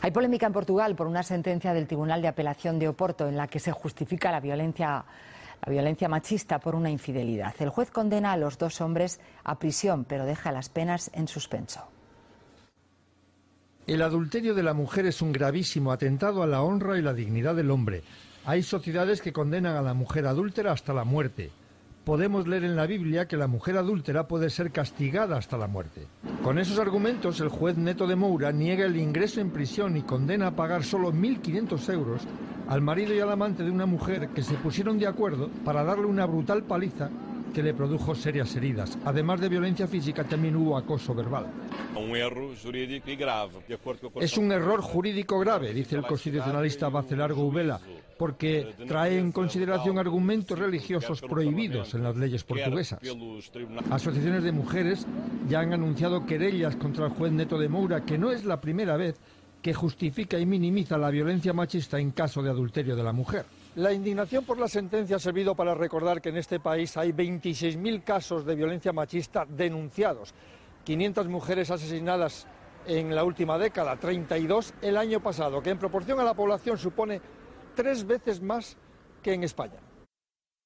Hay polémica en Portugal por una sentencia del Tribunal de Apelación de Oporto en la que se justifica la violencia machista por una infidelidad. El juez condena a los dos hombres a prisión, pero deja las penas en suspenso. El adulterio de la mujer es un gravísimo atentado a la honra y la dignidad del hombre. Hay sociedades que condenan a la mujer adúltera hasta la muerte. Podemos leer en la Biblia que la mujer adúltera puede ser castigada hasta la muerte. Con esos argumentos, el juez Neto de Moura niega el ingreso en prisión y condena a pagar solo 1.500 euros al marido y al amante de una mujer que se pusieron de acuerdo para darle una brutal paliza que le produjo serias heridas. Además de violencia física, también hubo acoso verbal. Es un error jurídico grave, dice el constitucionalista Bacelar Goubela, porque trae en consideración argumentos religiosos prohibidos en las leyes portuguesas. Asociaciones de mujeres ya han anunciado querellas contra el juez Neto de Moura, que no es la primera vez que justifica y minimiza la violencia machista en caso de adulterio de la mujer. La indignación por la sentencia ha servido para recordar que en este país hay 26.000 casos de violencia machista denunciados, 500 mujeres asesinadas en la última década, 32 el año pasado, que en proporción a la población supone 3 veces más que en España.